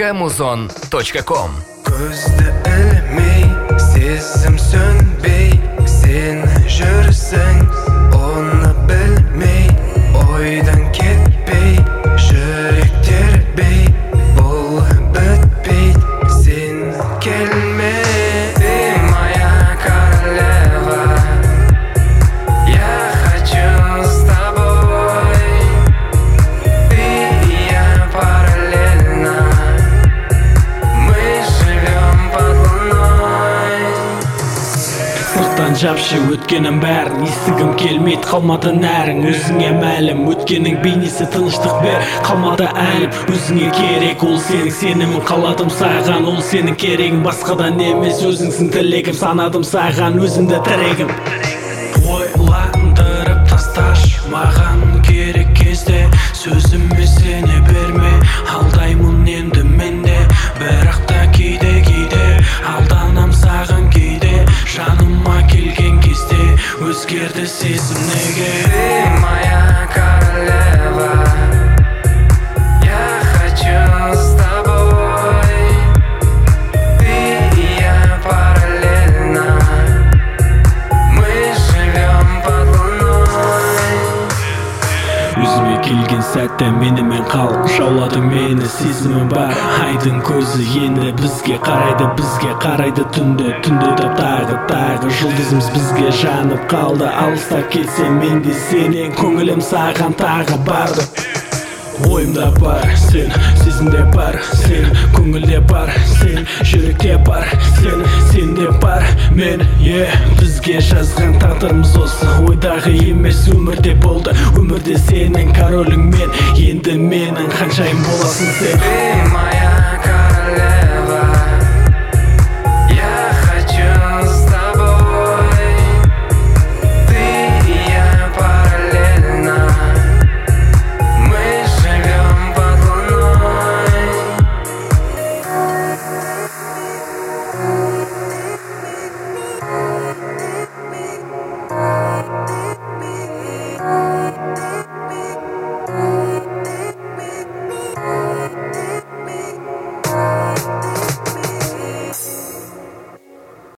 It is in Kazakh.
www.muzon.com. Көзді ілмей, сезім сөнбей, сен жүрсің, оны білмей, ойдан кетпей, жүрек тербей, бұл бітпейді, сен келме. Ты моя королева, я хочу с тобой, ты и я параллельно, мы живем под луной. Сырттан жапшы өткенім бәрін, естігім келмейді, қалмады нәрің. Өзіңе мәлім, өткенің бейнесі тыныштық бер, қалмады әлім. Өзіңе керек, ол сенің сенімін, қаладым саған, ол сенің керегің. Басқадан емес, өзіңсің тілегім, санадым саған өзімді тірегім. Ойландырып тасташы маған керек кезде, сөзіме сене берме, алдаймын енді менде. Бірақ та кейде алданам саған, кейде жаныма келген кезде өзгерді сезім неге. Ты моя королева, я хочу с тобой, ты и я параллельно, мы живем под луной. Өзіме келген сәтте менімен қал, жауладың мені, сезімім бар. Айдың көзі енді бізге қарайды түнді тағы жұлдызымыз бізге жанып қалды. Алыста кетсе мен де сенен, көңілім саған тағы барды. Ойымда бар сен, сезімде бар сен, көңілде бар сен, жүректе бар сен, сенде бар мен. Бізге жазған тағдырымыз осы, ойдағы емес өмірде болды. Өмірде сенің королің мен, енді менің ханшайым боласың сен. Ты моя